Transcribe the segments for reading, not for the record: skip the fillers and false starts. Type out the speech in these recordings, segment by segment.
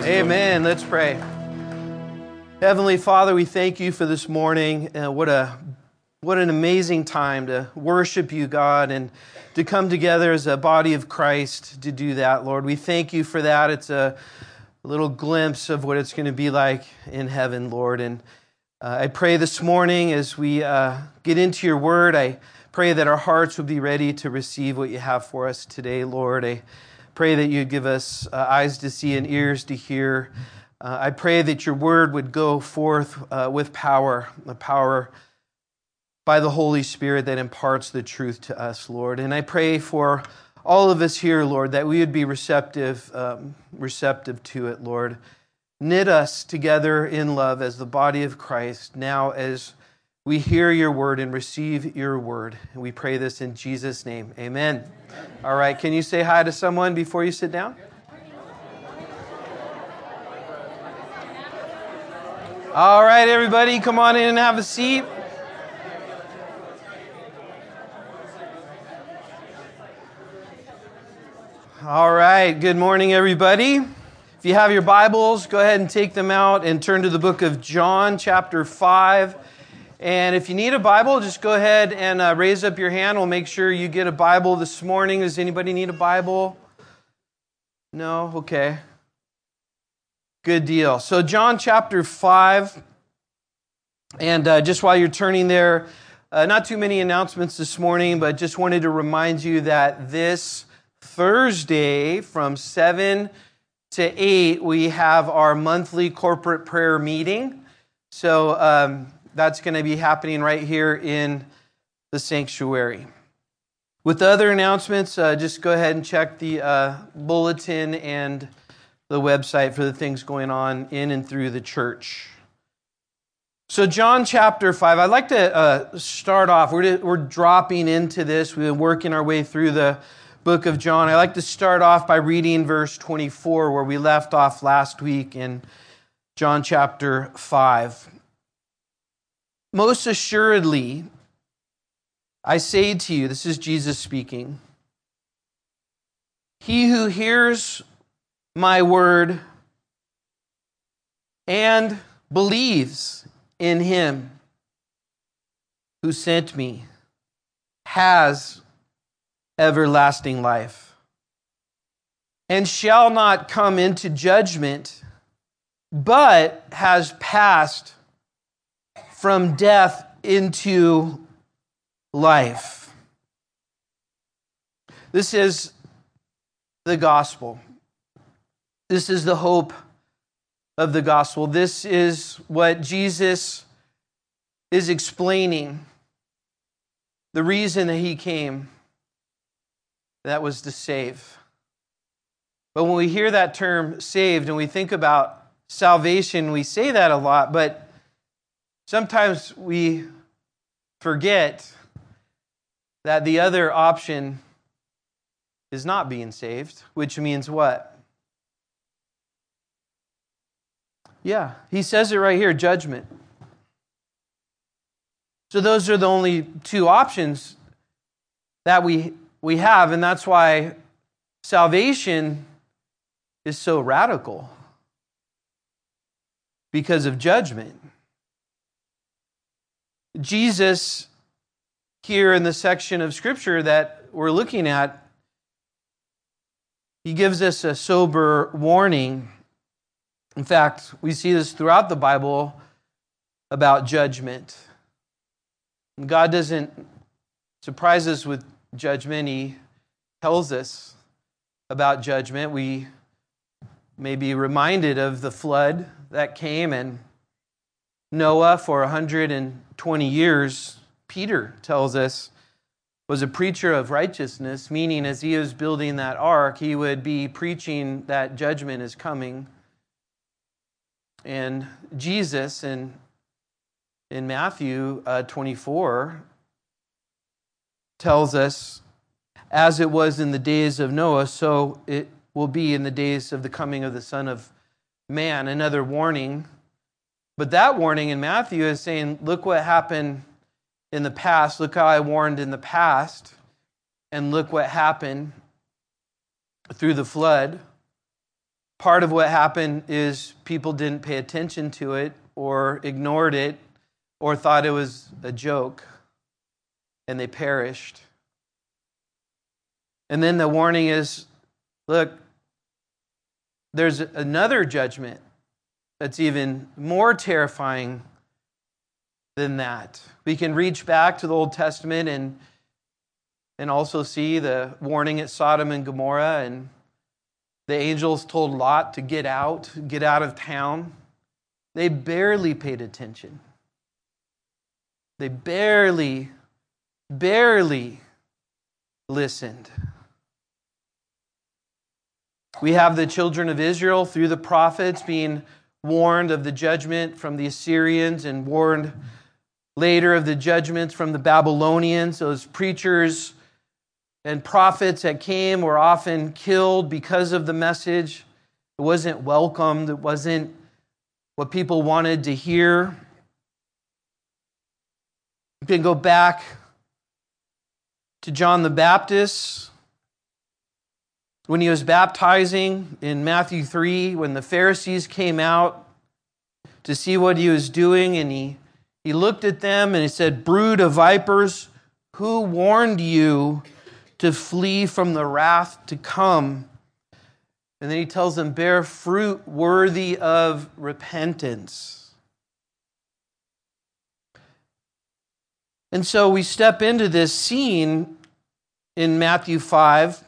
Amen. Let's pray. Heavenly Father, we thank you for this morning. What an amazing time to worship you, God, and to come together as a body of Christ to do that, Lord. We thank you for that. It's a little glimpse of what it's going to be like in heaven, Lord. And I pray this morning as we get into your word, I pray that our hearts will be ready to receive what you have for us today, Lord. I pray that you'd give us eyes to see and ears to hear. I pray that your word would go forth with power, the power by the Holy Spirit that imparts the truth to us, Lord. And I pray for all of us here, Lord, that we would be receptive to it, Lord. Knit us together in love as the body of Christ now as we hear your word and receive your word. And we pray this in Jesus' name. Amen. All right, can you say hi to someone before you sit down? All right, everybody, come on in and have a seat. All right, good morning, everybody. If you have your Bibles, go ahead and take them out and turn to the book of John, chapter 5. And if you need a Bible, just go ahead and raise up your hand. We'll make sure you get a Bible this morning. Does anybody need a Bible? No? Okay. Good deal. So John chapter 5. And just while you're turning there, not too many announcements this morning, but just wanted to remind you that this Thursday from 7 to 8, we have our monthly corporate prayer meeting. So that's going to be happening right here in the sanctuary. With the other announcements, just go ahead and check the bulletin and the website for the things going on in and through the church. So John chapter 5, I'd like to start off. We're dropping into this. We've been working our way through the book of John. I'd like to start off by reading verse 24, where we left off last week in John chapter 5. Most assuredly, I say to you, this is Jesus speaking, he who hears my word and believes in him who sent me has everlasting life and shall not come into judgment, but has passed from death into life. This is the gospel. This is the hope of the gospel. This is what Jesus is explaining. The reason that he came, that was to save. But when we hear that term saved and we think about salvation, we say that a lot, but sometimes we forget that the other option is not being saved, which means what? Yeah, he says it right here, judgment. So those are the only two options that we have, and that's why salvation is so radical, because of judgment. Jesus, here in the section of Scripture that we're looking at, he gives us a sober warning. In fact, we see this throughout the Bible about judgment. God doesn't surprise us with judgment. He tells us about judgment. We may be reminded of the flood that came, and Noah for 120 years, Peter tells us, was a preacher of righteousness, meaning as he was building that ark, he would be preaching that judgment is coming. And Jesus in Matthew 24 tells us, as it was in the days of Noah, so it will be in the days of the coming of the Son of Man. Another warning. But that warning in Matthew is saying, look what happened in the past. Look how I warned in the past. And look what happened through the flood. part of what happened is people didn't pay attention to it or ignored it or thought it was a joke, and they perished. And then the warning is, look, there's another judgment that's even more terrifying than that. We can reach back to the Old Testament and also see the warning at Sodom and Gomorrah, and the angels told Lot to get out of town. They barely paid attention. They barely listened. We have the children of Israel through the prophets being warned of the judgment from the Assyrians and warned later of the judgments from the Babylonians. Those preachers and prophets that came were often killed because of the message. It wasn't welcomed. It wasn't what people wanted to hear. You can go back to John the Baptist when he was baptizing in Matthew 3, when the Pharisees came out to see what he was doing, and he looked at them and he said, "Brood of vipers, who warned you to flee from the wrath to come?" And then he tells them, "Bear fruit worthy of repentance." And so we step into this scene in Matthew 5,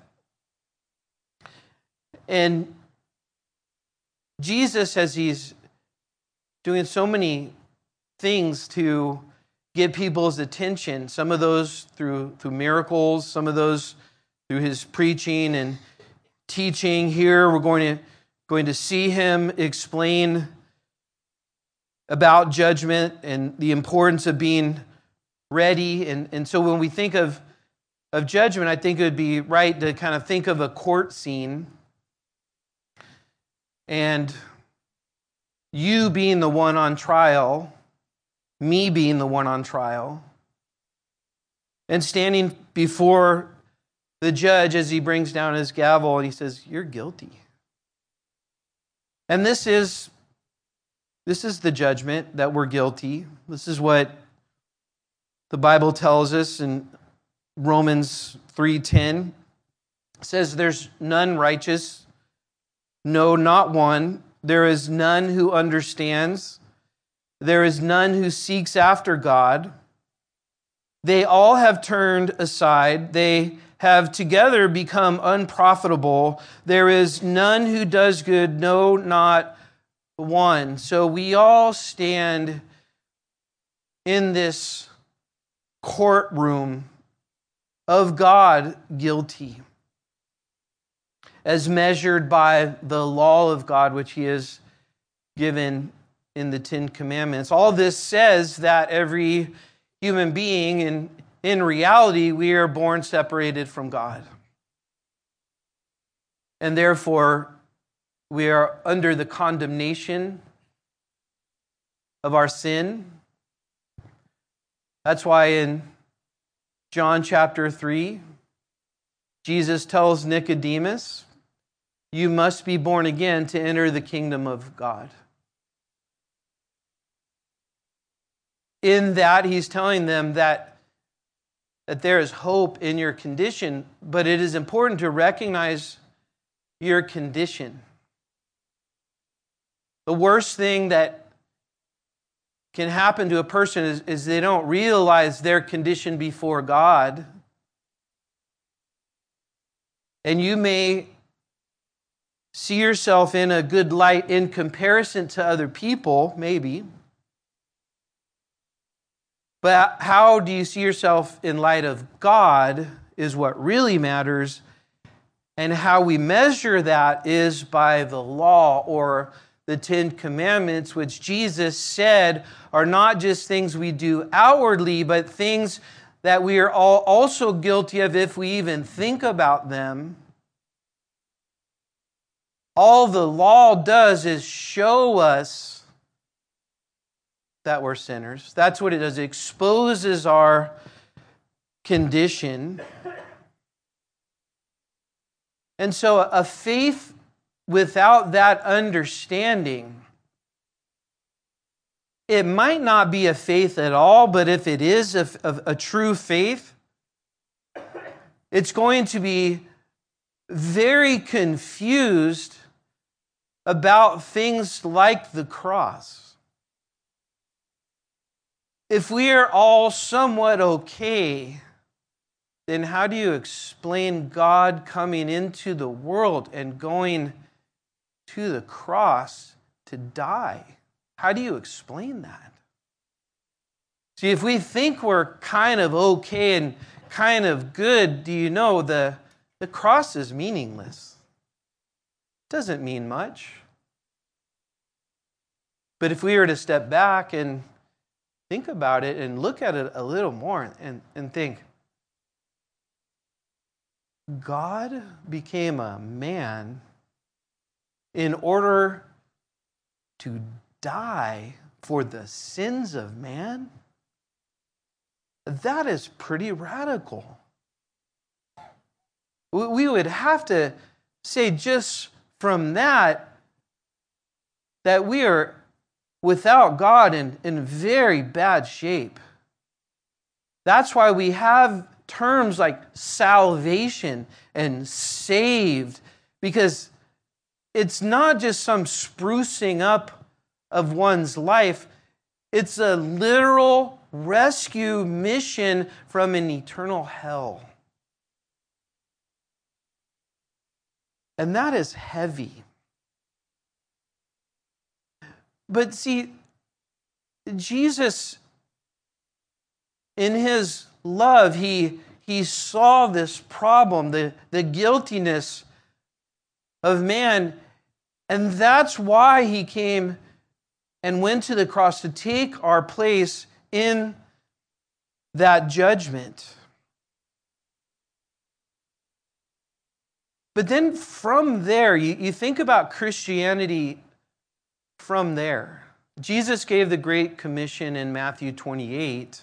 and Jesus, as he's doing so many things to get people's attention, some of those through miracles, some of those through his preaching and teaching. Here we're going to see him explain about judgment and the importance of being ready. And so when we think of judgment, I think it would be right to kind of think of a court scene, and you being the one on trial, me being the one on trial, and standing before the judge as he brings down his gavel and he says, "You're guilty." And this is the judgment, that we're guilty. This is what the Bible tells us in Romans 3:10. It says, "There's none righteous, no, not one. There is none who understands. There is none who seeks after God. They all have turned aside. They have together become unprofitable. There is none who does good, no, not one." So we all stand in this courtroom of God, guilty, as measured by the law of God, which he has given in the Ten Commandments. All this says that every human being, in reality, we are born separated from God. And therefore, we are under the condemnation of our sin. That's why in John chapter 3, Jesus tells Nicodemus, "You must be born again to enter the kingdom of God." In that, he's telling them that there is hope in your condition, but it is important to recognize your condition. The worst thing that can happen to a person is they don't realize their condition before God. And you may see yourself in a good light in comparison to other people, maybe. But how do you see yourself in light of God is what really matters. And how we measure that is by the law, or the Ten Commandments, which Jesus said are not just things we do outwardly, but things that we are all also guilty of if we even think about them. All the law does is show us that we're sinners. That's what it does. It exposes our condition. And so a faith without that understanding, it might not be a faith at all, but if it is a true faith, it's going to be very confused about things like the cross. If we are all somewhat okay, then how do you explain God coming into the world and going to the cross to die? How do you explain that? See, if we think we're kind of okay and kind of good, do you know the cross is meaningless? It doesn't mean much. But if we were to step back and think about it and look at it a little more and think, God became a man in order to die for the sins of man? That is pretty radical. We would have to say just from that we are without God in very bad shape. That's why we have terms like salvation and saved, because it's not just some sprucing up of one's life. It's a literal rescue mission from an eternal hell. And that is heavy. But see, Jesus, in his love, he saw this problem, the guiltiness of man, and that's why he came and went to the cross to take our place in that judgment. But then from there, you think about Christianity from there. Jesus gave the Great Commission in Matthew 28.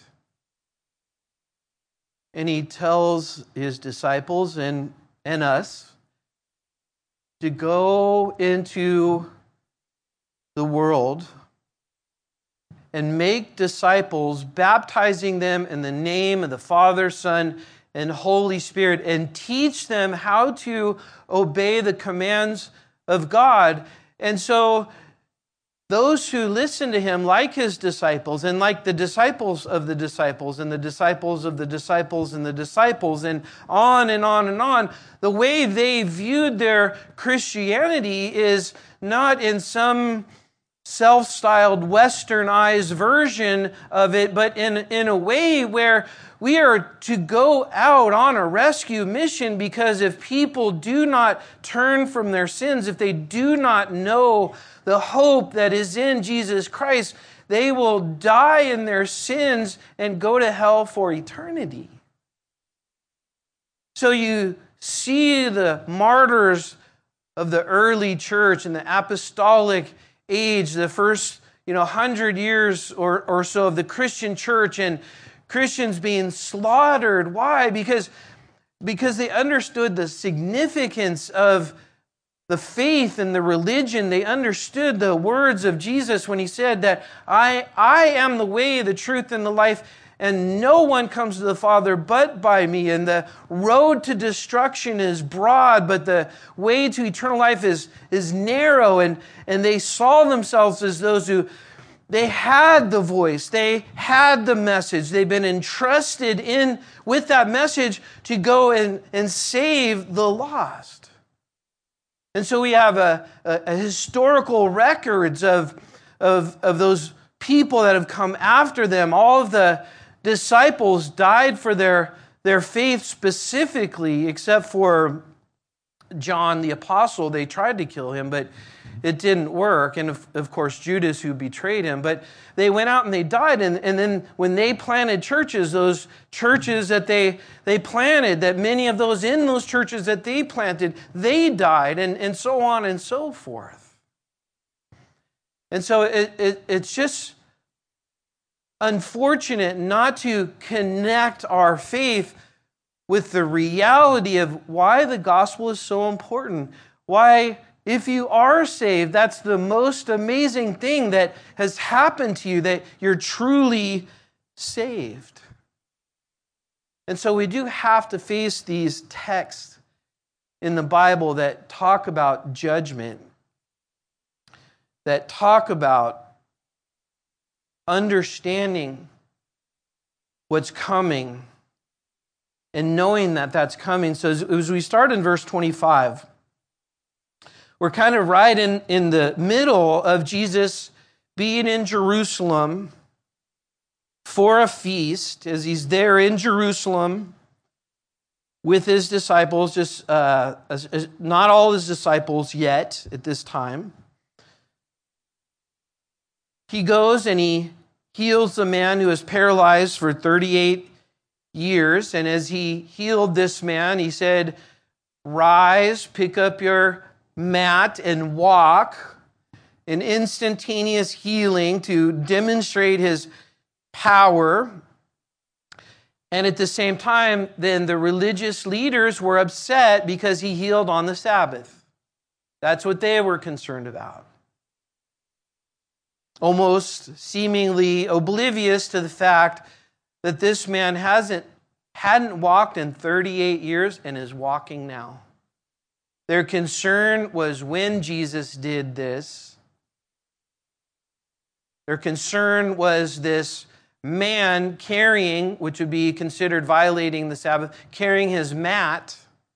And he tells his disciples and us to go into the world and make disciples, baptizing them in the name of the Father, Son, and Holy Spirit, and teach them how to obey the commands of God. And so those who listen to him, like his disciples, and like the disciples of the disciples, and the disciples of the disciples, and the disciples, and on and on and on, the way they viewed their Christianity is not in some self-styled, westernized version of it, but in a way where we are to go out on a rescue mission, because if people do not turn from their sins, if they do not know the hope that is in Jesus Christ, they will die in their sins and go to hell for eternity. So you see the martyrs of the early church and the apostolic age, the first 100 years or so of the Christian church, and Christians being slaughtered. Why? Because they understood the significance of the faith and the religion. They understood the words of Jesus when he said that I am the way, the truth, and the life, and no one comes to the Father but by me. And the road to destruction is broad, but the way to eternal life is narrow. And they saw themselves as those who they had the voice, they had the message, they've been entrusted with that message to go and save the lost. And so we have a historical records of those people that have come after them. All of the disciples died for their faith specifically, except for John the Apostle. They tried to kill him, but it didn't work. And of course, Judas, who betrayed him. But they went out and they died. And then when they planted churches, those churches that they planted, that many of those in those churches that they planted, they died, and so on and so forth. And so it's just unfortunate not to connect our faith with the reality of why the gospel is so important, why if you are saved, that's the most amazing thing that has happened to you, that you're truly saved. And so we do have to face these texts in the Bible that talk about judgment, that talk about understanding what's coming and knowing that that's coming. So as we start in verse 25, we're kind of right in the middle of Jesus being in Jerusalem for a feast, as he's there in Jerusalem with his disciples, just not all his disciples yet at this time. He goes and he heals a man who is paralyzed for 38 years. And as he healed this man, he said, "Rise, pick up your mat and walk." An instantaneous healing to demonstrate his power. And at the same time, then the religious leaders were upset because he healed on the Sabbath. That's what they were concerned about. Almost seemingly oblivious to the fact that this man hadn't walked in 38 years and is walking now. Their concern was when Jesus did this. Their concern was this man carrying, which would be considered violating the Sabbath, carrying his mat.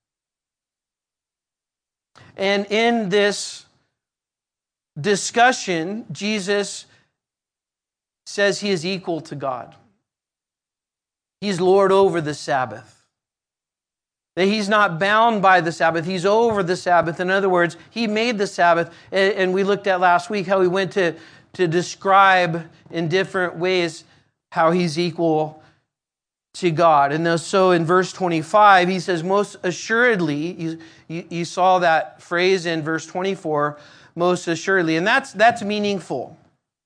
And in this discussion, Jesus says he is equal to God. He's Lord over the Sabbath. That he's not bound by the Sabbath. He's over the Sabbath. In other words, he made the Sabbath. And we looked at last week how he went to describe in different ways how he's equal to God. And so in verse 25, he says, most assuredly, you saw that phrase in verse 24, most assuredly. And that's meaningful.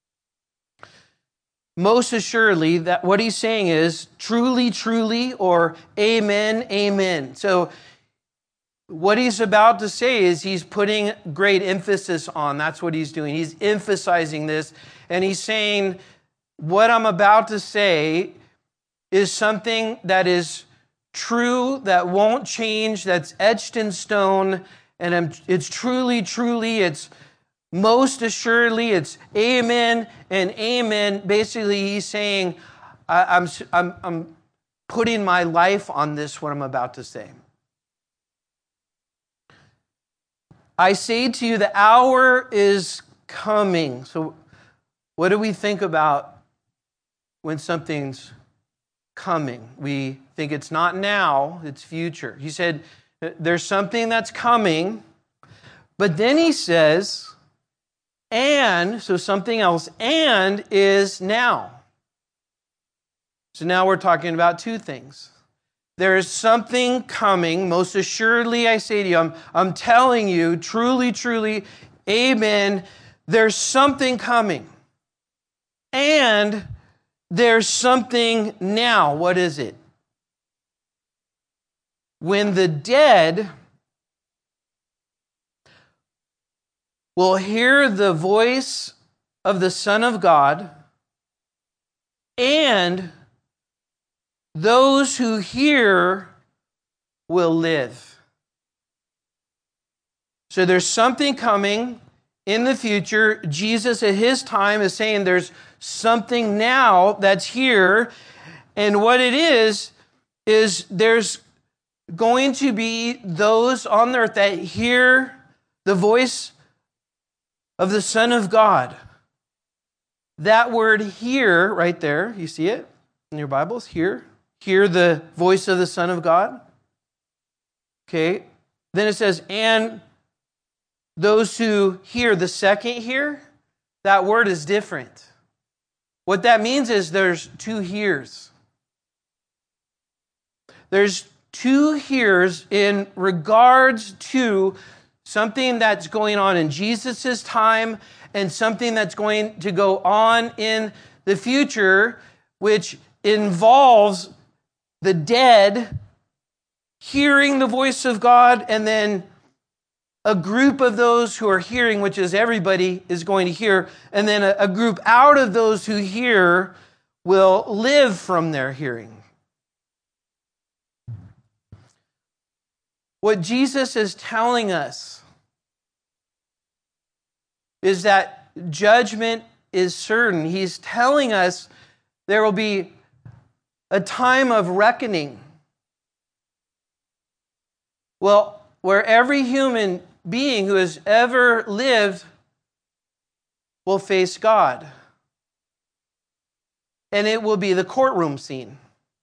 Most assuredly, that what he's saying is truly, truly, or amen, amen. So what he's about to say is he's putting great emphasis on. That's what he's doing. He's emphasizing this. And he's saying, what I'm about to say is something that is true, that won't change, that's etched in stone. And it's truly, truly, it's most assuredly, it's amen and amen. Basically, he's saying, I'm putting my life on this, what I'm about to say. I say to you, the hour is coming. So what do we think about when something's coming? We think it's not now, it's future. He said, there's something that's coming, but then he says, and, so something else, and is now. So now we're talking about two things. There is something coming, most assuredly I say to you, I'm telling you, truly, truly, amen, there's something coming. And there's something now. What is it? When the dead will hear the voice of the Son of God, and those who hear will live. So there's something coming in the future. Jesus at his time is saying there's something now that's here. And what it is there's going to be those on the earth that hear the voice of the Son of God. That word hear right there, you see it in your Bibles? Hear the voice of the Son of God. Okay. Then it says, and those who hear, the second hear, that word is different. What that means is there's two hears. There's two hears in regards to something that's going on in Jesus' time and something that's going to go on in the future, which involves the dead hearing the voice of God and then a group of those who are hearing, which is everybody is going to hear, and then a group out of those who hear will live from their hearing. What Jesus is telling us is that judgment is certain. He's telling us there will be a time of reckoning. Well, where every human being who has ever lived will face God. And it will be the courtroom scene.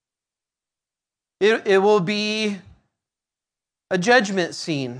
It will be a judgment scene.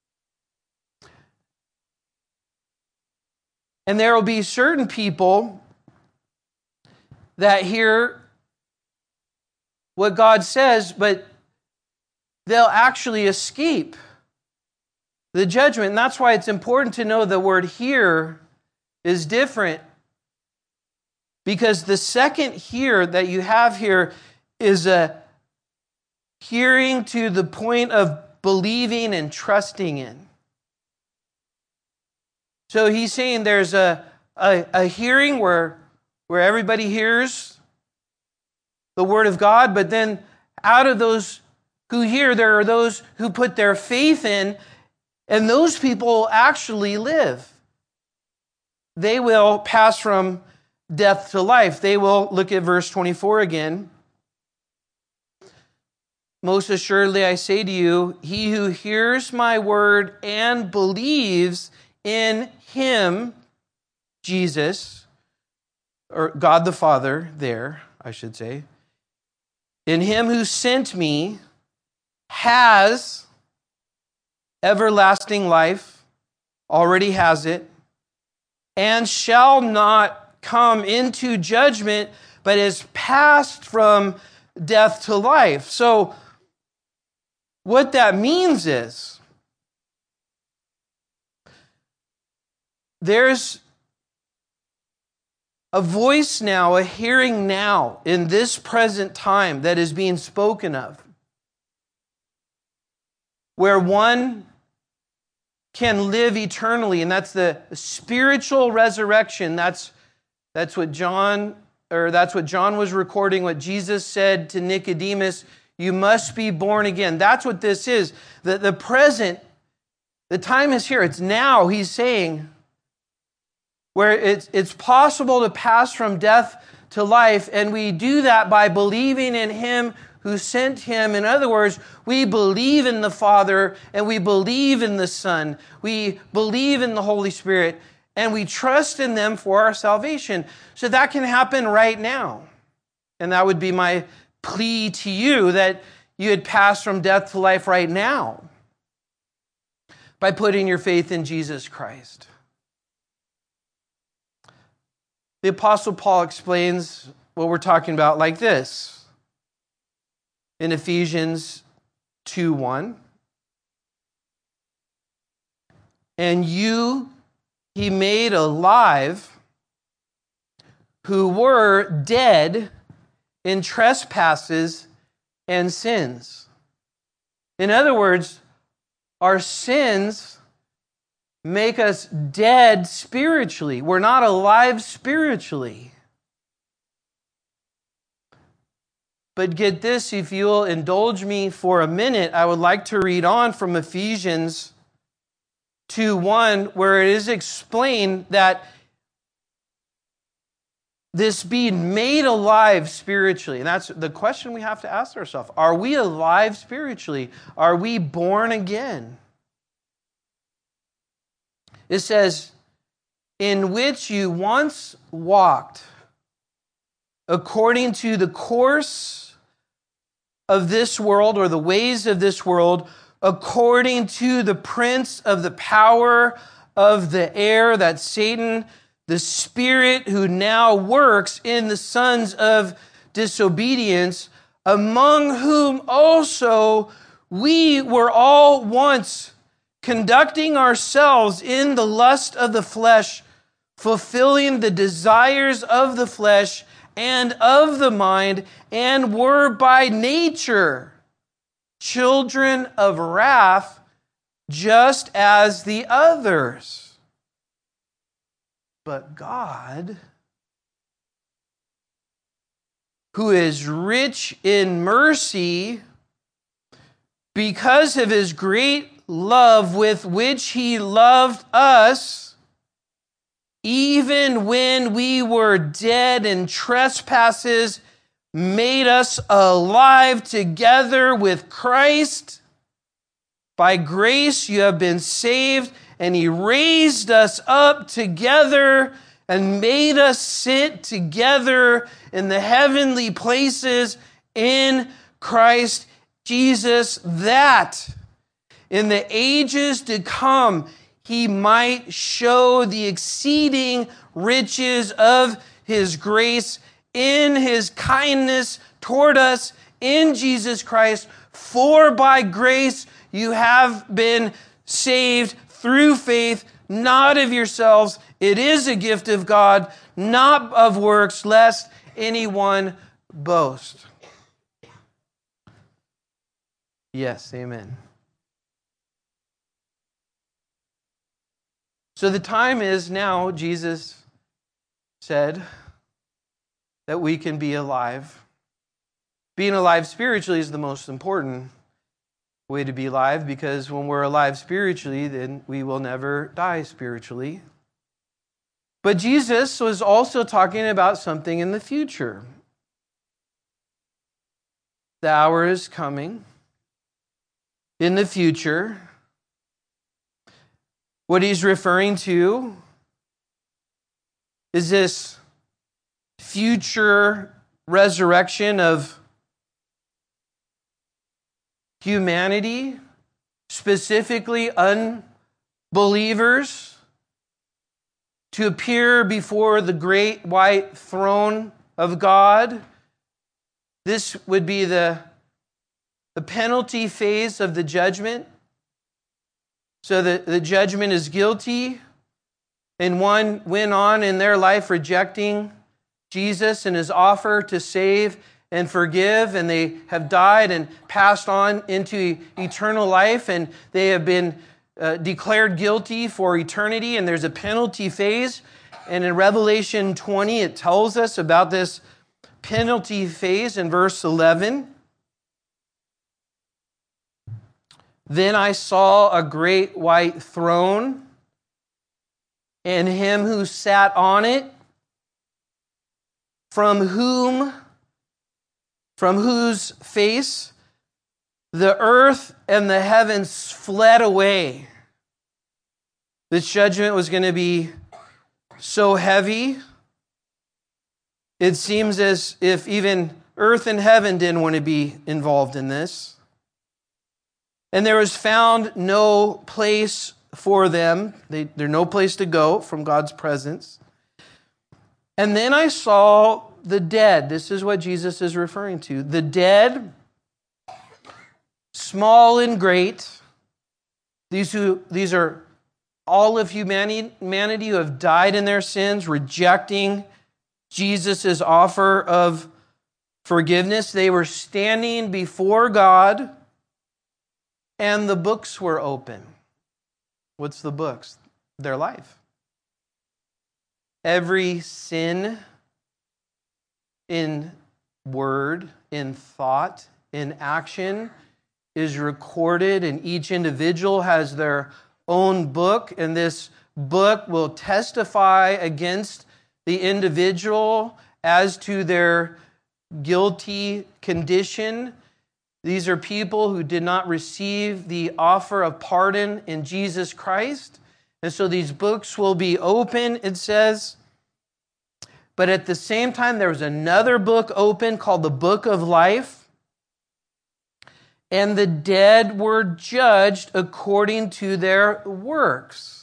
And there will be certain people that hear what God says, but they'll actually escape the judgment. And that's why it's important to know the word hear is different. Because the second hear that you have here is a hearing to the point of believing and trusting in. So he's saying there's a hearing where everybody hears the word of God, but then out of those who hear, there are those who put their faith in, and those people actually live. They will pass from death to life. They will, look at verse 24 again. Most assuredly I say to you, he who hears my word and believes in him, Jesus, or God the Father there, I should say, in him who sent me, has everlasting life, already has it, and shall not come into judgment, but is passed from death to life. So, what that means is, there's a voice now, a hearing now, in this present time that is being spoken of, where one can live eternally, and that's the spiritual resurrection. That's what John was recording, what Jesus said to Nicodemus, you must be born again. That's what this is. The present, the time is here. It's now, he's saying, where it's possible to pass from death to life, and we do that by believing in him who sent him. In other words, we believe in the Father, and we believe in the Son. We believe in the Holy Spirit, and we trust in them for our salvation. So that can happen right now. And that would be my plea to you, that you had passed from death to life right now by putting your faith in Jesus Christ. The Apostle Paul explains what we're talking about like this in Ephesians 2:1. And you he made alive who were dead in trespasses and sins. In other words, our sins make us dead spiritually. We're not alive spiritually. But get this, if you'll indulge me for a minute, I would like to read on from Ephesians 2:1, where it is explained that this being made alive spiritually, and that's the question we have to ask ourselves. Are we alive spiritually? Are we born again? It says, in which you once walked according to the course of this world, or the ways of this world, according to the prince of the power of the air, that's Satan, the spirit who now works in the sons of disobedience, among whom also we were all once conducting ourselves in the lust of the flesh, fulfilling the desires of the flesh and of the mind, and were by nature children of wrath, just as the others. But God, who is rich in mercy, because of His great love with which He loved us, even when we were dead in trespasses, made us alive together with Christ. By grace you have been saved, and He raised us up together and made us sit together in the heavenly places in Christ Jesus, that in the ages to come He might show the exceeding riches of His grace in His kindness toward us in Jesus Christ. For by grace you have been saved through faith, not of yourselves. It is a gift of God, not of works, lest anyone boast. Yes, amen. So the time is now, Jesus said, that we can be alive. Being alive spiritually is the most important way to be alive, because when we're alive spiritually, then we will never die spiritually. But Jesus was also talking about something in the future. The hour is coming in the future. What He's referring to is this future resurrection of humanity, specifically unbelievers, to appear before the great white throne of God. This would be the penalty phase of the judgment. So the judgment is guilty, and one went on in their life rejecting Jesus and His offer to save and forgive, and they have died and passed on into eternal life, and they have been declared guilty for eternity, and there's a penalty phase. And in Revelation 20, it tells us about this penalty phase in verse 11. Then I saw a great white throne, and Him who sat on it, from whose face the earth and the heavens fled away. This judgment was going to be so heavy, it seems as if even earth and heaven didn't want to be involved in this. And there was found no place for them. There's no place to go from God's presence. And then I saw the dead. This is what Jesus is referring to. The dead, small and great. These are all of humanity who have died in their sins, rejecting Jesus' offer of forgiveness. They were standing before God, and the books were open. What's the books? Their life. Every sin in word, in thought, in action is recorded, and each individual has their own book, and this book will testify against the individual as to their guilty condition. These are people who did not receive the offer of pardon in Jesus Christ. And so these books will be open, it says. But at the same time, there was another book open called the Book of Life. And the dead were judged according to their works,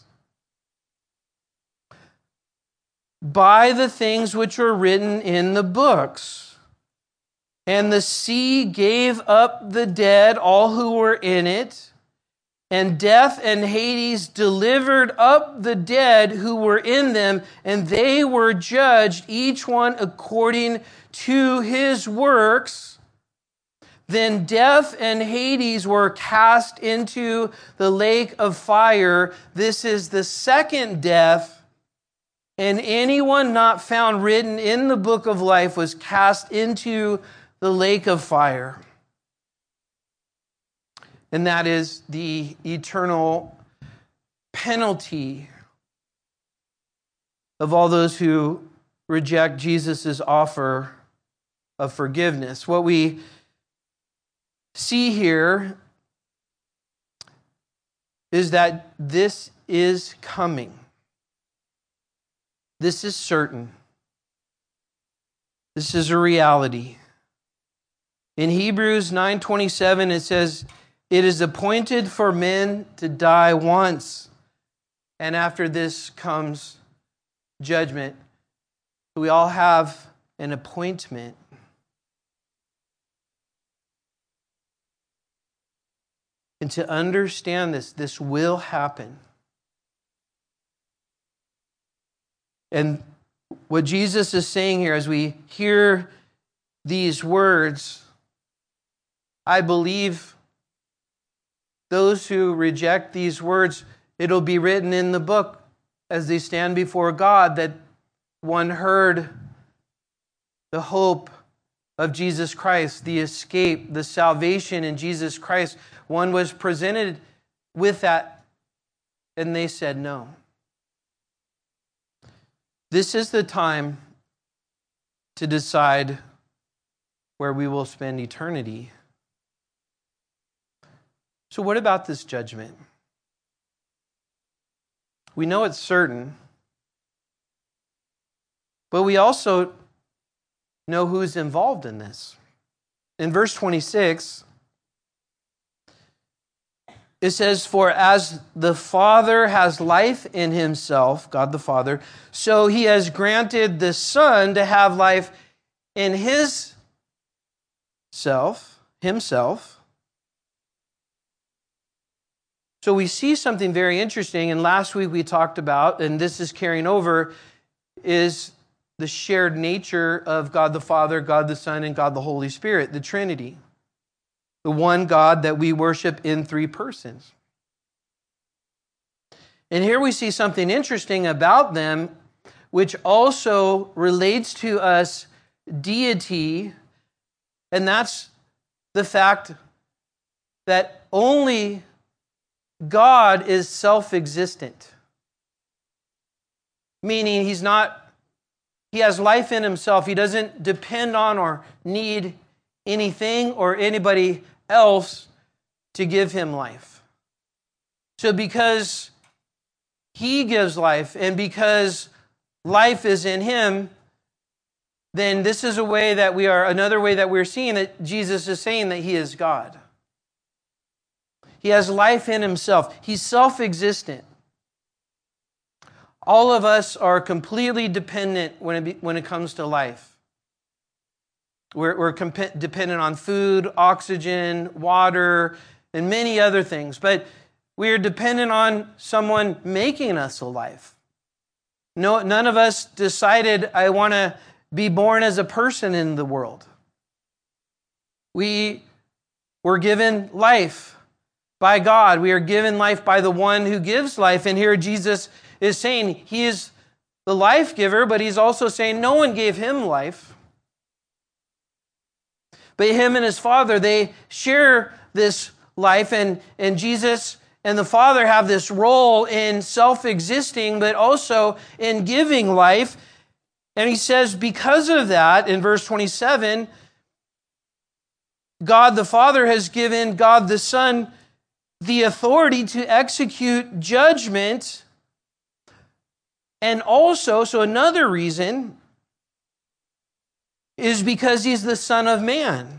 by the things which were written in the books. And the sea gave up the dead, all who were in it, and death and Hades delivered up the dead who were in them, and they were judged, each one according to his works. Then death and Hades were cast into the lake of fire. This is the second death, and anyone not found written in the book of life was cast into the lake of fire. And that is the eternal penalty of all those who reject Jesus' offer of forgiveness. What we see here is that this is coming. This is certain. This is a reality. In Hebrews 9:27 it says, "It is appointed for men to die once, and after this comes judgment." We all have an appointment. And to understand this will happen. And what Jesus is saying here as we hear these words, I believe those who reject these words, it'll be written in the book as they stand before God that one heard the hope of Jesus Christ, the escape, the salvation in Jesus Christ. One was presented with that, and they said no. This is the time to decide where we will spend eternity. So what about this judgment? We know it's certain, but we also know who's involved in this. In verse 26, it says, "For as the Father has life in himself," God the Father, "so he has granted the Son to have life in himself." So we see something very interesting, and last week we talked about, and this is carrying over, is the shared nature of God the Father, God the Son, and God the Holy Spirit, the Trinity. The one God that we worship in three persons. And here we see something interesting about them, which also relates to us deity, and that's the fact that only God is self-existent. Meaning he has life in himself. He doesn't depend on or need anything or anybody else to give him life. So because he gives life and because life is in him, then this is another way that we're seeing that Jesus is saying that he is God. He has life in himself. He's self-existent. All of us are completely dependent when it comes to life. We're dependent on food, oxygen, water, and many other things. But we're dependent on someone making us alive. No, none of us decided, I want to be born as a person in the world. We were given life by God. We are given life by the one who gives life. And here Jesus is saying he is the life giver, but he's also saying no one gave him life. But him and his Father, they share this life, and Jesus and the Father have this role in self-existing, but also in giving life. And he says, because of that, in verse 27, God the Father has given God the Son the authority to execute judgment. And also, so another reason is because he's the Son of Man.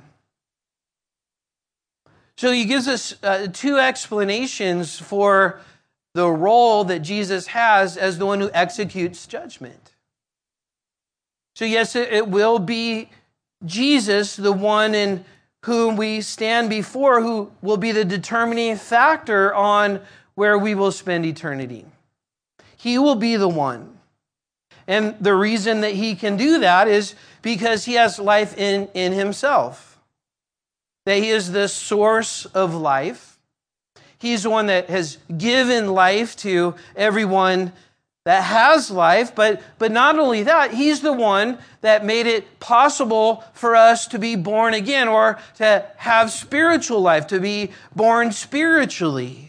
So he gives us two explanations for the role that Jesus has as the one who executes judgment. So yes, it will be Jesus, the one in whom we stand before, who will be the determining factor on where we will spend eternity. He will be the one. And the reason that he can do that is because he has life in himself. that he is the source of life. He's the one that has given life to everyone that has life, but not only that, he's the one that made it possible for us to be born again, or to have spiritual life, to be born spiritually.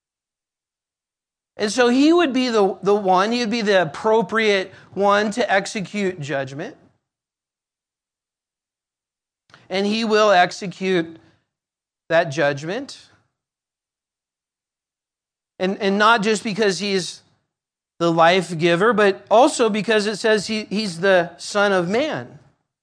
And so he would be the one, he would be the appropriate one to execute judgment. And he will execute that judgment. And not just because he's the life giver, but also because it says he's the Son of Man.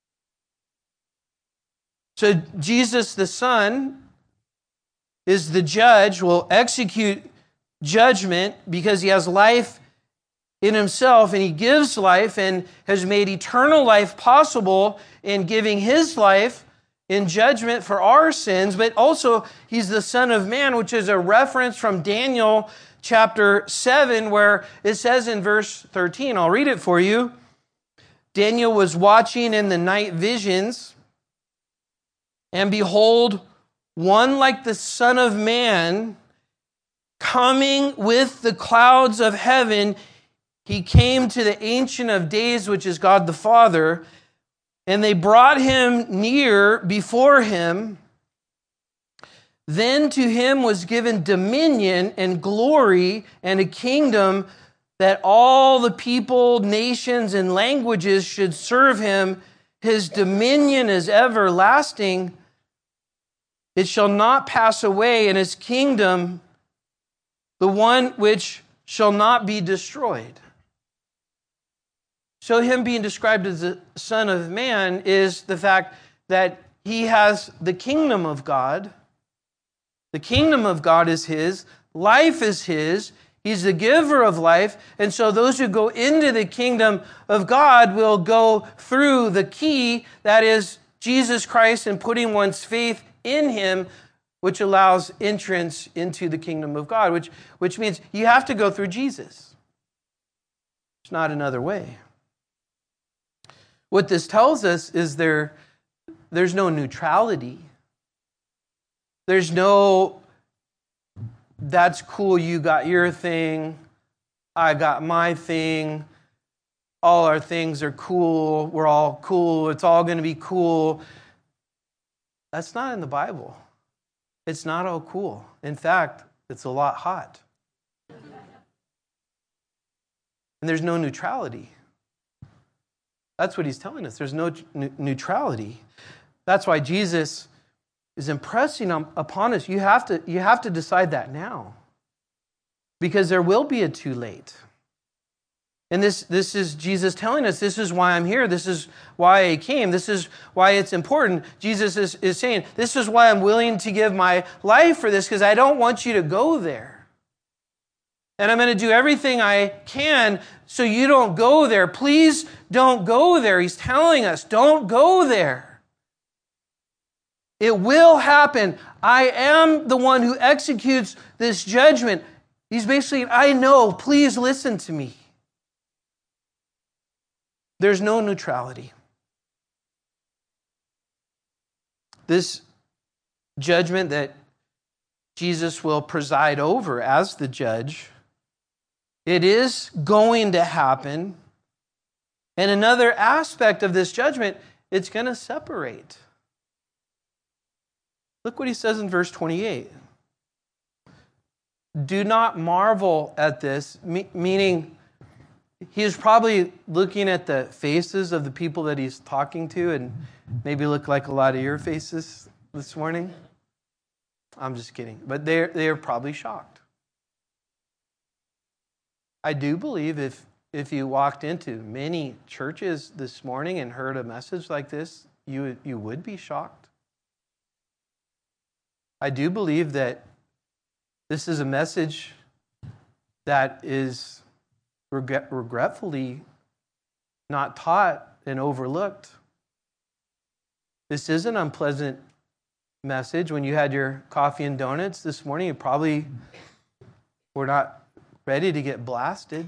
So Jesus the Son is the judge, will execute judgment because he has life in himself, and he gives life and has made eternal life possible in giving his life in judgment for our sins. But also he's the Son of Man, which is a reference from Daniel chapter 7, where it says in verse 13, I'll read it for you. Daniel was watching in the night visions, and behold, one like the Son of Man coming with the clouds of heaven. He came to the Ancient of Days, which is God the Father, and they brought him near before him. Then to him was given dominion and glory and a kingdom, that all the people, nations, and languages should serve him. His dominion is everlasting. It shall not pass away, and his kingdom, the one which shall not be destroyed. So him being described as the Son of Man is the fact that he has the kingdom of God. The kingdom of God is his. Life is his. He's the giver of life. And so those who go into the kingdom of God will go through the key, that is Jesus Christ, and putting one's faith in him, which allows entrance into the kingdom of God, which means you have to go through Jesus. There's not another way. What this tells us is there's no neutrality. There's no, that's cool, you got your thing, I got my thing, all our things are cool, we're all cool, it's all going to be cool. That's not in the Bible. It's not all cool. In fact, it's a lot hot. And there's no neutrality. That's what he's telling us. There's no neutrality. That's why Jesus is impressing upon us. You have to decide that now, because there will be a too late. And this is Jesus telling us, this is why I'm here. This is why I came. This is why it's important. Jesus is saying, this is why I'm willing to give my life for this, because I don't want you to go there. And I'm going to do everything I can so you don't go there. Please don't go there. He's telling us, don't go there. It will happen. I am the one who executes this judgment. He's basically, I know, please listen to me. There's no neutrality. This judgment that Jesus will preside over as the judge, it is going to happen. And another aspect of this judgment, it's going to separate. Look what he says in verse 28. Do not marvel at this, meaning he is probably looking at the faces of the people that he's talking to, and maybe look like a lot of your faces this morning. I'm just kidding. But they're probably shocked. I do believe if you walked into many churches this morning and heard a message like this, you would be shocked. I do believe that this is a message that is regretfully not taught and overlooked. This is an unpleasant message. When you had your coffee and donuts this morning, you probably were not ready to get blasted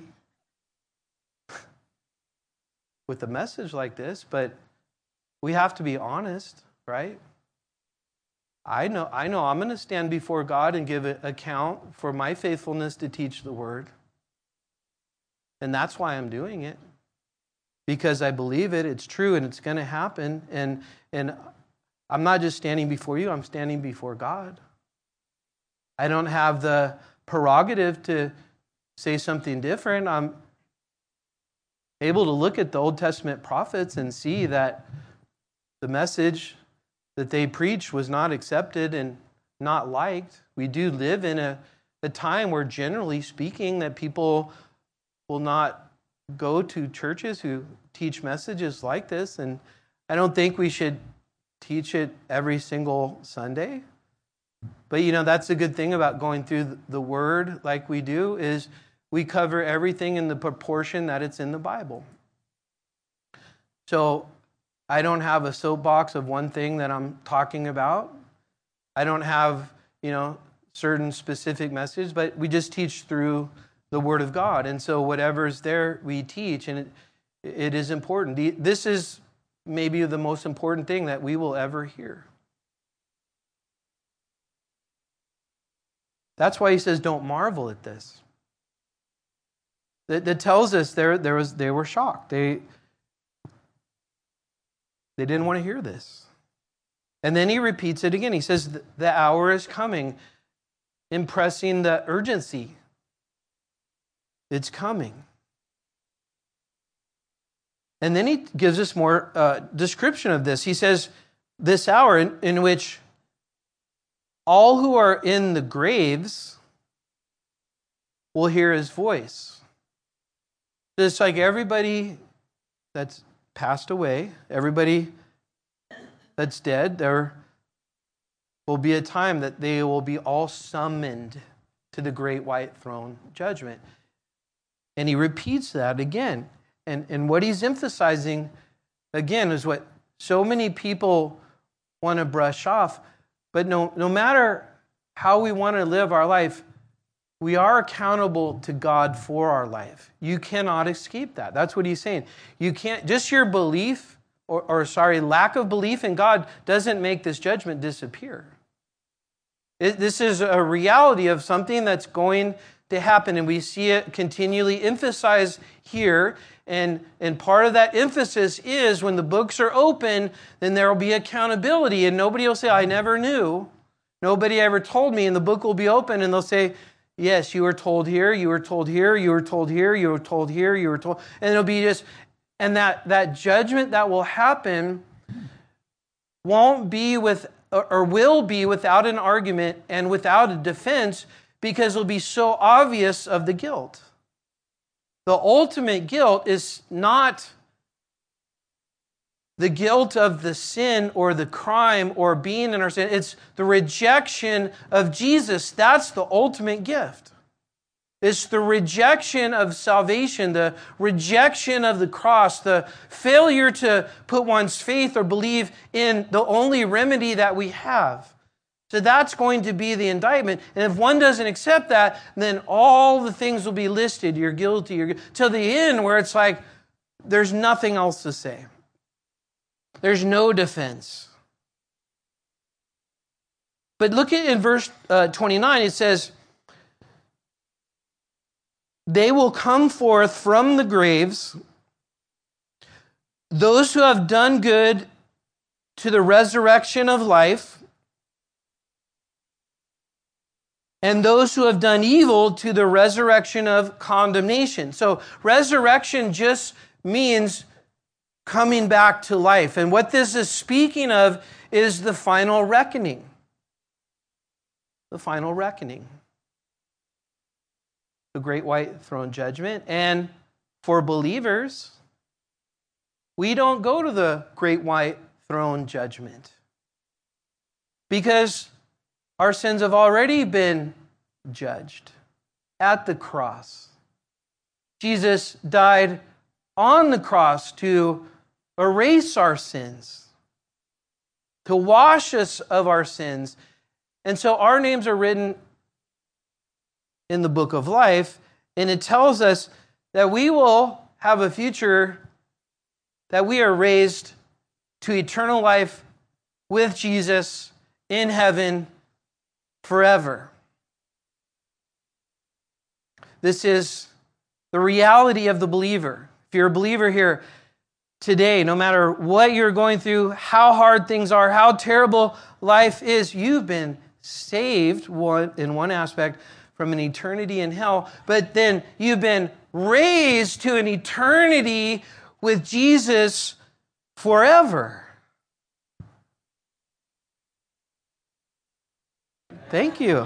with a message like this, but we have to be honest, right? I know I'm going to stand before God and give an account for my faithfulness to teach the word. And that's why I'm doing it. Because I believe it, it's true, and it's going to happen. And I'm not just standing before you, I'm standing before God. I don't have the prerogative to say something different. I'm able to look at the Old Testament prophets and see that the message that they preached was not accepted and not liked. We do live in a time where, generally speaking, that people will not go to churches who teach messages like this. And I don't think we should teach it every single Sunday. But, that's the good thing about going through the Word like we do, is we cover everything in the proportion that it's in the Bible. So I don't have a soapbox of one thing that I'm talking about. I don't have, certain specific message, but we just teach through the Word of God. And so whatever's there, we teach, and it is important. This is maybe the most important thing that we will ever hear. That's why he says, don't marvel at this. That tells us they were shocked. They didn't want to hear this. And then he repeats it again. He says, the hour is coming, impressing the urgency. It's coming. And then he gives us more description of this. He says, this hour in which all who are in the graves will hear his voice. It's like everybody that's passed away, everybody that's dead, there will be a time that they will be all summoned to the great white throne judgment. And he repeats that again. And what he's emphasizing, again, is what so many people want to brush off. But no matter how we want to live our life, we are accountable to God for our life. You cannot escape that. That's what he's saying. You can't, just your belief, lack of belief in God doesn't make this judgment disappear. This is a reality of something that's going to happen, and we see it continually emphasized here. And part of that emphasis is when the books are open, then there will be accountability, and nobody will say, I never knew. Nobody ever told me, and the book will be open, and they'll say, yes, you were told here, you were told here, you were told here, you were told here, you were told, and it'll be just, and that judgment that will happen won't be with, or will be without an argument and without a defense, because it'll be so obvious of the guilt. The ultimate guilt is not the guilt of the sin or the crime or being in our sin. It's the rejection of Jesus. That's the ultimate gift. It's the rejection of salvation, the rejection of the cross, the failure to put one's faith or believe in the only remedy that we have. So that's going to be the indictment. And if one doesn't accept that, then all the things will be listed. You're guilty. Till the end where it's like there's nothing else to say. There's no defense. But look at in verse 29, it says, they will come forth from the graves, those who have done good to the resurrection of life, and those who have done evil to the resurrection of condemnation. So resurrection just means coming back to life. And what this is speaking of is the final reckoning. The final reckoning. The great white throne judgment. And for believers, we don't go to the great white throne judgment, because our sins have already been judged at the cross. Jesus died on the cross to erase our sins, to wash us of our sins. And so our names are written in the book of life, and it tells us that we will have a future, that we are raised to eternal life with Jesus in heaven forever. This is the reality of the believer. If you're a believer here today, no matter what you're going through, how hard things are, how terrible life is, you've been saved in one aspect from an eternity in hell, but then you've been raised to an eternity with Jesus forever. Thank you.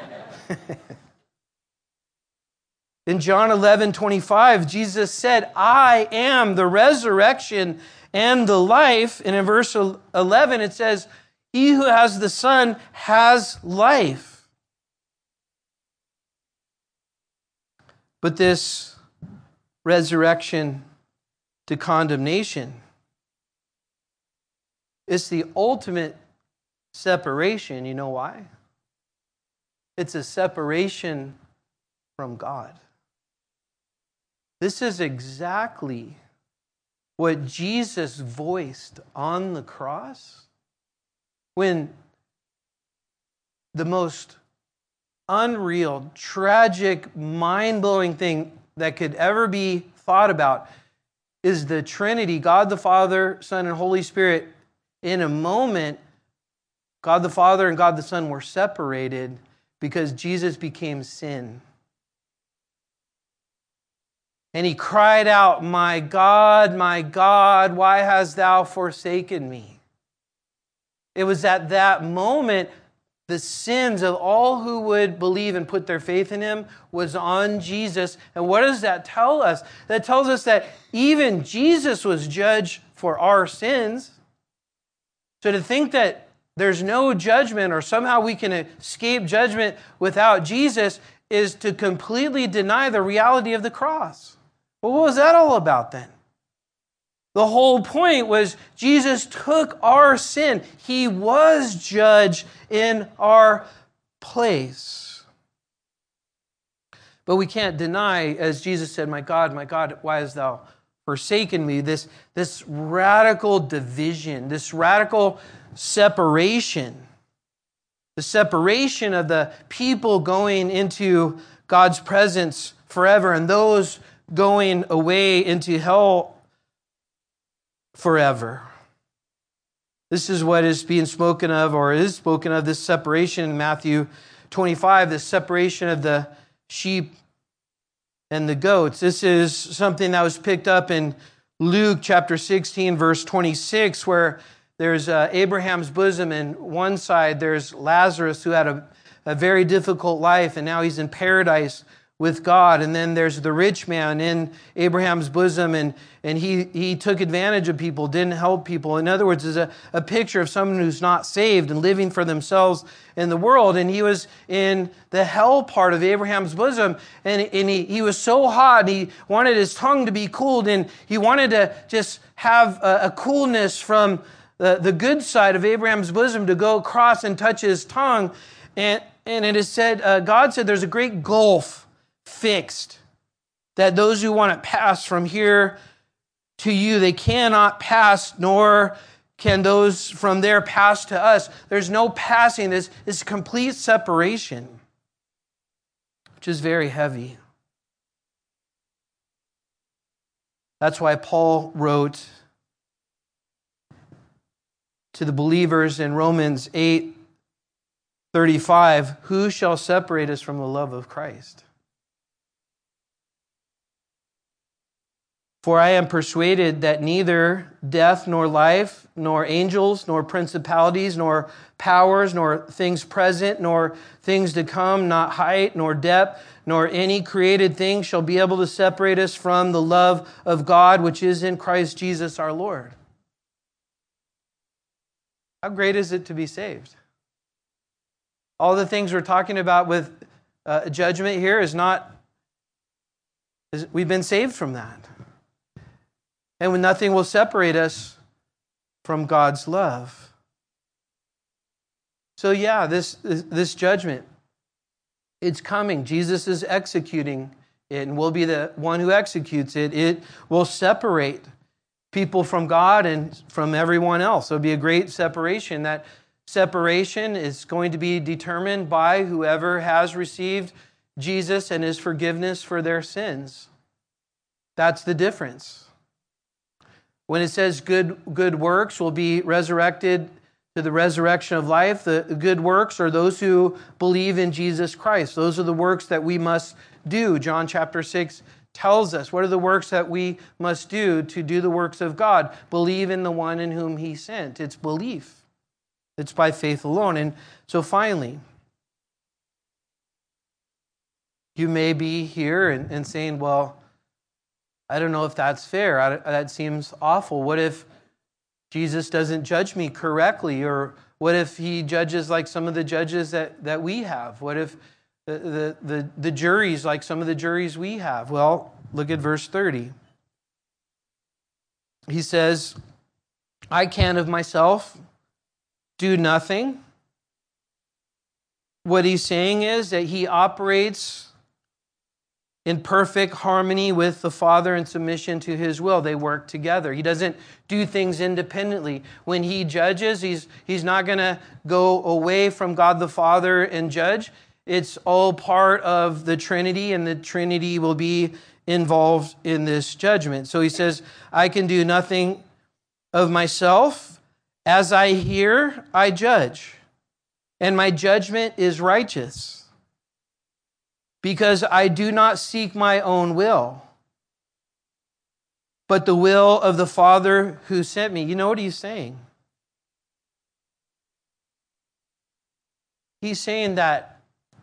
In John 11:25, Jesus said, I am the resurrection and the life. And in verse 11, it says, he who has the Son has life. But this resurrection to condemnation is the ultimate separation. You know why? It's a separation from God. This is exactly what Jesus voiced on the cross when the most unreal, tragic, mind-blowing thing that could ever be thought about is the Trinity, God the Father, Son, and Holy Spirit. In a moment, God the Father and God the Son were separated because Jesus became sin. And he cried out, my God, why hast thou forsaken me? It was at that moment the sins of all who would believe and put their faith in him was on Jesus. And what does that tell us? That tells us that even Jesus was judged for our sins. So to think that there's no judgment or somehow we can escape judgment without Jesus is to completely deny the reality of the cross. Well, what was that all about then? The whole point was Jesus took our sin. He was judged in our place. But we can't deny, as Jesus said, my God, why hast thou forsaken me? This radical division, this radical separation. The separation of the people going into God's presence forever and those going away into hell forever. This is what is being spoken of, or is spoken of, this separation in Matthew 25, this separation of the sheep and the goats. This is something that was picked up in Luke chapter 16, verse 26, where there's Abraham's bosom, and one side there's Lazarus, who had a very difficult life, and now he's in paradise with God. And then there's the rich man in Abraham's bosom, and he took advantage of people, didn't help people. In other words, is a picture of someone who's not saved and living for themselves in the world. And he was in the hell part of Abraham's bosom, and he was so hot, he wanted his tongue to be cooled, and he wanted to just have a coolness from the good side of Abraham's bosom to go across and touch his tongue. And it is said, God said there's a great gulf fixed, that those who want to pass from here to you, they cannot pass, nor can those from there pass to us. There's no passing. This is complete separation, which is very heavy. That's why Paul wrote to the believers in Romans 8:35, who shall separate us from the love of Christ? For I am persuaded that neither death nor life, nor angels, nor principalities, nor powers, nor things present, nor things to come, not height, nor depth, nor any created thing shall be able to separate us from the love of God, which is in Christ Jesus our Lord. How great is it to be saved? All the things we're talking about with judgment here we've been saved from that. And when nothing will separate us from God's love. So yeah, this judgment, it's coming. Jesus is executing it and will be the one who executes it. It will separate people from God and from everyone else. There'll be a great separation that separation is going to be determined by whoever has received Jesus and his forgiveness for their sins. That's the difference. When it says good works will be resurrected to the resurrection of life, the good works are those who believe in Jesus Christ. Those are the works that we must do. John chapter 6 tells us what are the works that we must do to do the works of God. Believe in the one in whom he sent. It's belief. It's by faith alone. And so finally, you may be here and saying, well, I don't know if that's fair. That seems awful. What if Jesus doesn't judge me correctly? Or what if he judges like some of the judges that we have? What if the juries like some of the juries we have? Well, look at verse 30. He says, I can of myself do nothing. What he's saying is that he operates in perfect harmony with the Father and submission to his will. They work together. He doesn't do things independently. When he judges, he's not going to go away from God the Father and judge. It's all part of the Trinity, and the Trinity will be involved in this judgment. So he says, I can do nothing of myself. As I hear, I judge, and my judgment is righteous, because I do not seek my own will, but the will of the Father who sent me. You know what he's saying? He's saying that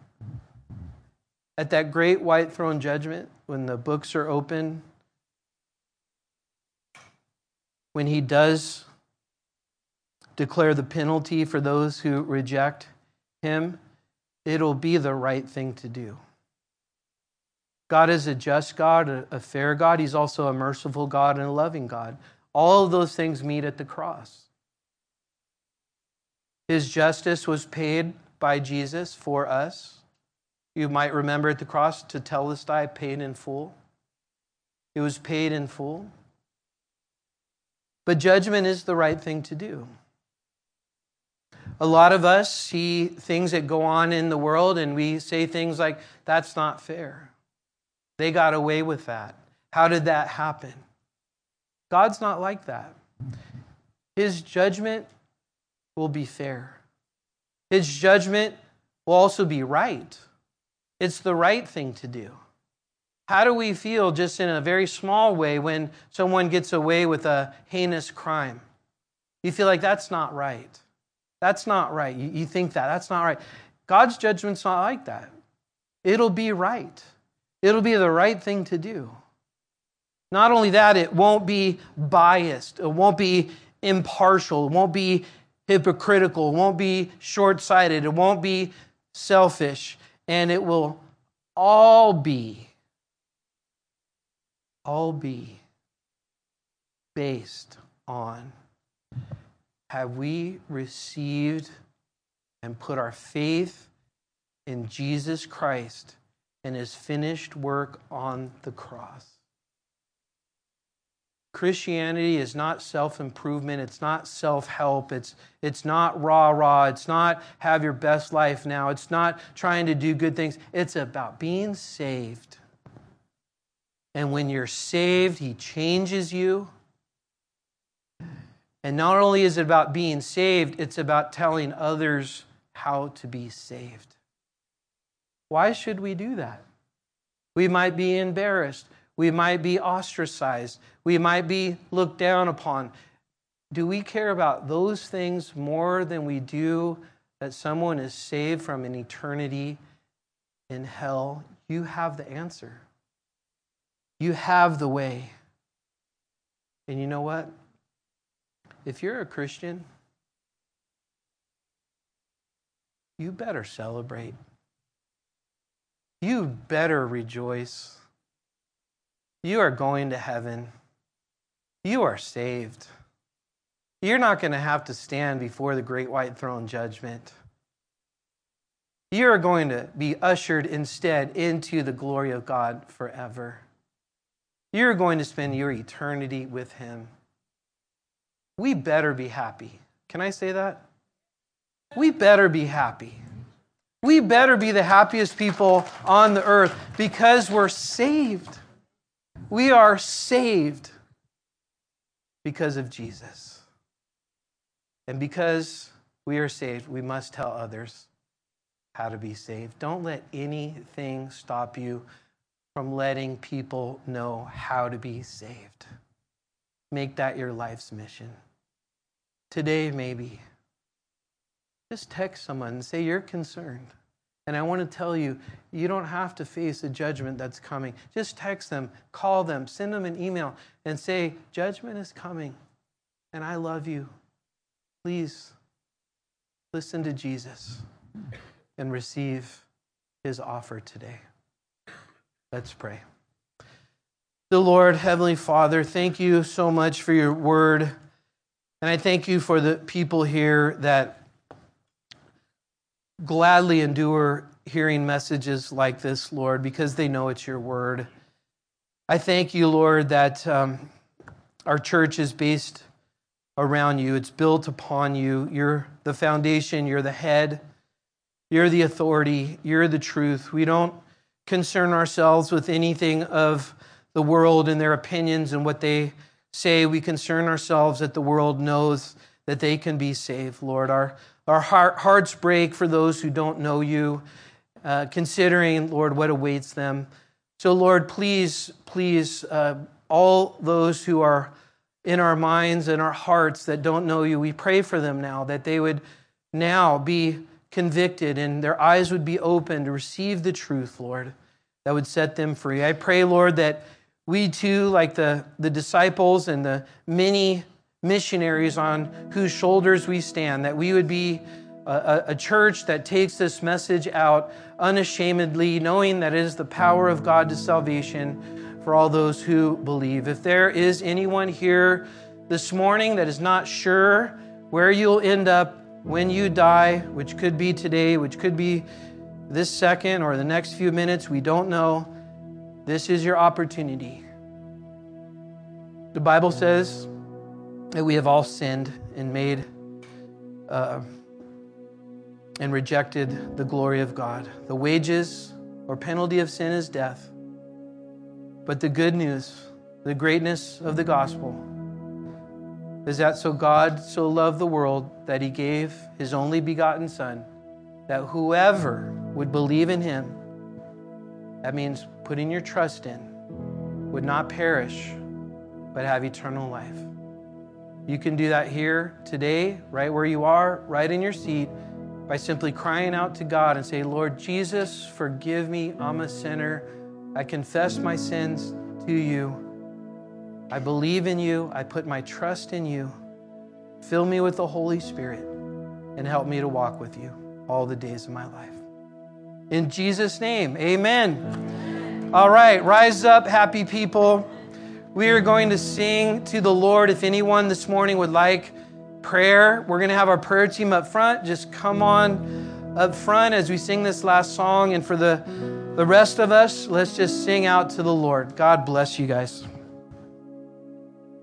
at that great white throne judgment, when the books are open, when he does declare the penalty for those who reject him, it'll be the right thing to do. God is a just God, a fair God. He's also a merciful God and a loving God. All of those things meet at the cross. His justice was paid by Jesus for us. You might remember at the cross, tetelestai, paid in full. It was paid in full. But judgment is the right thing to do. A lot of us see things that go on in the world and we say things like, that's not fair. They got away with that. How did that happen? God's not like that. His judgment will be fair. His judgment will also be right. It's the right thing to do. How do we feel just in a very small way when someone gets away with a heinous crime? You feel like that's not right. That's not right. You think that's not right. God's judgment's not like that. It'll be right. It'll be the right thing to do. Not only that, it won't be biased. It won't be impartial. It won't be hypocritical. It won't be short-sighted. It won't be selfish. And it will all be based on, have we received and put our faith in Jesus Christ and his finished work on the cross? Christianity is not self-improvement. It's not self-help. It's not rah-rah. It's not have your best life now. It's not trying to do good things. It's about being saved. And when you're saved, he changes you. And not only is it about being saved, it's about telling others how to be saved. Why should we do that? We might be embarrassed. We might be ostracized. We might be looked down upon. Do we care about those things more than we do that someone is saved from an eternity in hell? You have the answer. You have the way. And you know what? If you're a Christian, you better celebrate. You better rejoice. You are going to heaven. You are saved. You're not going to have to stand before the great white throne judgment. You're going to be ushered instead into the glory of God forever. You're going to spend your eternity with him. We better be happy. Can I say that? we better be happy. We better be the happiest people on the earth because we're saved. We are saved because of Jesus. And because we are saved, we must tell others how to be saved. Don't let anything stop you from letting people know how to be saved. Make that your life's mission. Today, maybe, just text someone and say you're concerned. And I want to tell you, you don't have to face the judgment that's coming. Just text them, call them, send them an email, and say, judgment is coming, and I love you. Please listen to Jesus and receive his offer today. Let's pray. The Lord, Heavenly Father, thank you so much for your word. And I thank you for the people here that gladly endure hearing messages like this, Lord, because they know it's your word. I thank you, Lord, that our church is based around you. It's built upon you. You're the foundation. You're the head. You're the authority. You're the truth. We don't concern ourselves with anything of the world and their opinions and what they say. We concern ourselves that the world knows that they can be saved, Lord. Our hearts break for those who don't know you, considering, Lord, what awaits them. So, Lord, please, all those who are in our minds and our hearts that don't know you, we pray for them now, that they would now be convicted and their eyes would be open to receive the truth, Lord, that would set them free. I pray, Lord, that we too, like the disciples and the many missionaries on whose shoulders we stand, that we would be a church that takes this message out unashamedly, knowing that it is the power of God to salvation for all those who believe. If there is anyone here this morning that is not sure where you'll end up when you die, which could be today, which could be this second or the next few minutes, we don't know. This is your opportunity. The Bible says that we have all sinned and made and rejected the glory of God. The wages or penalty of sin is death. But the good news, the greatness of the gospel, is that so God so loved the world that he gave his only begotten Son, that whoever would believe in him, that means putting your trust in, would not perish, but have eternal life. You can do that here today, right where you are, right in your seat, by simply crying out to God and say, Lord Jesus, forgive me, I'm a sinner. I confess my sins to you. I believe in you. I put my trust in you. Fill me with the Holy Spirit and help me to walk with you all the days of my life. In Jesus' name, amen. All right, rise up, happy people. We are going to sing to the Lord. If anyone this morning would like prayer, we're going to have our prayer team up front. Just come on up front as we sing this last song. And for the rest of us, let's just sing out to the Lord. God bless you guys.